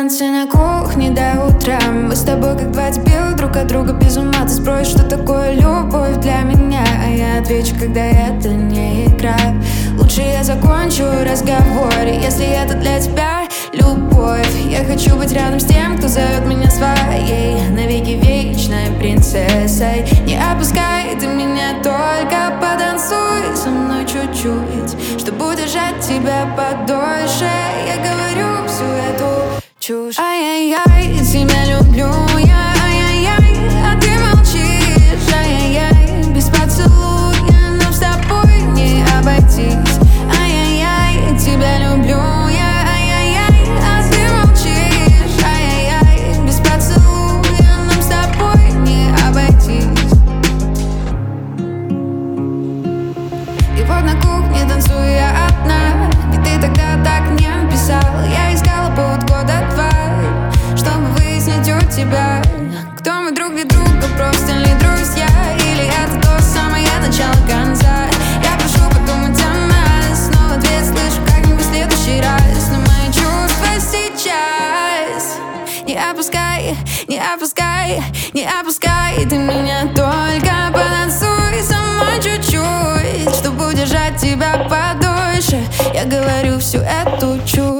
танцы на кухне до утра. Мы с тобой как два дебила, друг от друга без ума. Ты спросишь, что такое любовь для меня, а я отвечу, когда это не игра. Лучше я закончу разговор, если это для тебя любовь. Я хочу быть рядом с тем, кто зовет меня своей, навеки вечной принцессой. Не опускай ты меня, только потанцуй со мной чуть-чуть, чтобы удержать тебя подольше. Я говорю всю эту чушь. Ай-яй-яй, тебя люблю я, ай-яй-яй, а ты молчишь, ай-яй-яй. Без поцелуя нам с тобой не обойтись. Ай-яй-яй, тебя люблю я, ай-яй-яй, а ты молчишь, ай-яй-яй. Без поцелуя нам с тобой не обойтись. И вот на кухне танцую я одна, ведь ты тогда так не писал. Я искала повод года два, чтобы выяснить у тебя, кто мы друг для друга, просто ли друзья, или это то самое начало конца. Я прошу подумать о нас, но в ответ слышу как-нибудь в следующий раз. Но мои чувства сейчас не опускай, не опускай, не опускай ты меня, только потанцуй со мной чуть-чуть, чтобы удержать тебя подольше. Я говорю всю эту чушь.